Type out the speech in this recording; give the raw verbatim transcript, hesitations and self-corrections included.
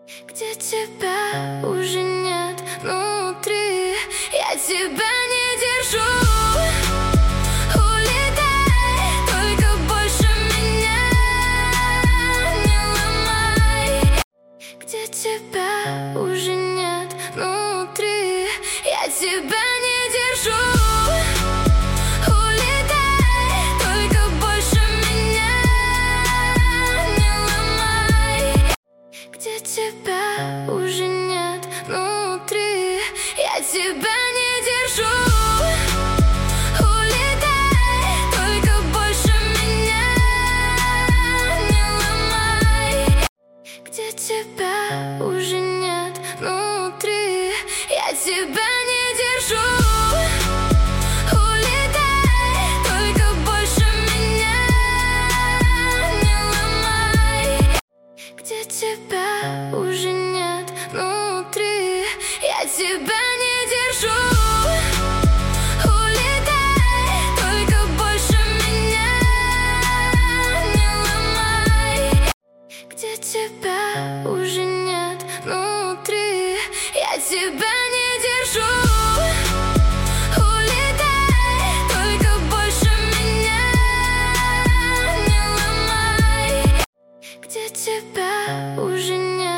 Где тебя уже нет внутри, я тебя не держу. Улетай, только больше меня не ломай. Где тебя уже нет внутри, я тебя не держу. Улетай, только больше меня не ломай. Где тебя уже нет внутри, я тебя не держу. Улетай, только больше меня не ломай. Где тебя уже нет.